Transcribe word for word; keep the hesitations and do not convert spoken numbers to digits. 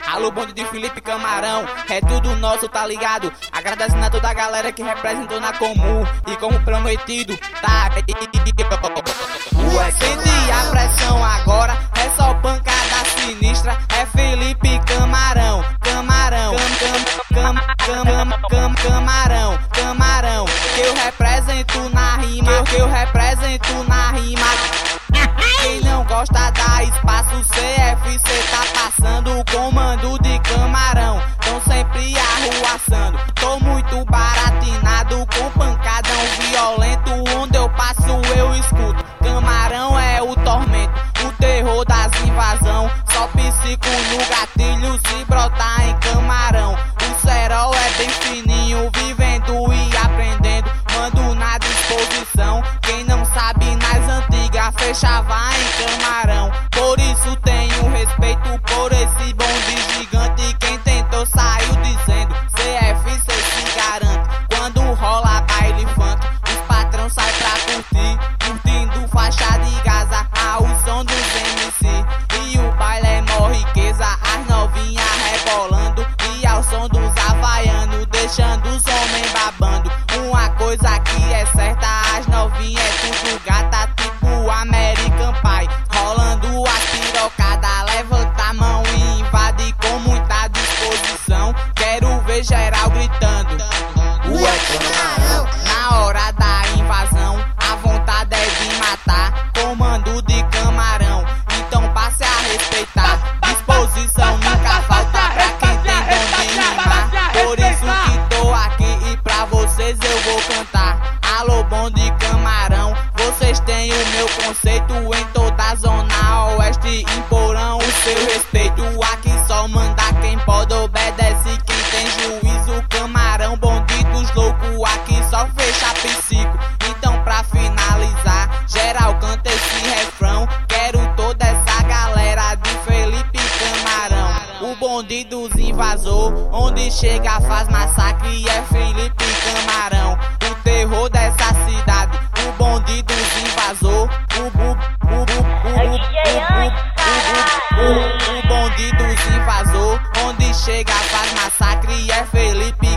Alô, bonde de Felipe Camarão, é tudo nosso, tá ligado? Agradecendo a toda a galera que representou na Comum. E como prometido, tá. Sente a pressão agora, é só pancada sinistra. É Felipe Camarão, Camarão, cam, cam, cam, cam, cam, Camarão, Camarão. Que eu represento na rima, que eu represento na rima. Quem não gosta dá espaço, C F C tá passando o comando de Camarão. Tão sempre arruaçando, tô muito baratinado com pancadão violento. Onde eu passo eu escuto, Camarão é o tormento, o terror das invasão. Só psico no gatilho se brotar em Camarão. O cerol é bem fininho, vivendo e aprendendo. Mando na disposição, quem não sabe nas antigas fechava em Camarão. Por isso tenho respeito por esse bonde gigante. Quem tentou saiu dizendo, C F C se garante. Quando rola baile funk, os patrão sai pra curtir, curtindo faixa de Gaza ao som dos M C. E o baile é mó riqueza, as novinhas rebolando e ao som dos havaianos, deixando os homens babando. Uma coisa que é certa, as novinhas é tudo gata, tipo American Pie. Rolando a pirocada, levanta a mão e invade com muita disposição. Quero ver geral gritando, ué, Camarão. Na hora da invasão, a vontade é de matar. Comando de Camarão, então passe a respeitar. Disposição nunca falta pra quem tem dom de rimar. Por isso que tô aqui e pra vocês eu vou cantar. Alô, bonde Camarão, vocês têm o meu conceito. Em toda a zona oeste imporão o seu respeito. Aqui só manda quem pode, obedece quem tem juízo. Camarão, bonde dos loucos, aqui só fecha psico. Então pra finalizar, geral canta esse refrão. Quero toda essa galera de Felipe Camarão. O bonde dos invasor, onde chega faz massacre, é Felipe Camarão. O terror dessa cidade, o bonde dos invasor. O, o, o, o, o, o, o, o bonde dos invasor, onde chega faz massacre, é Felipe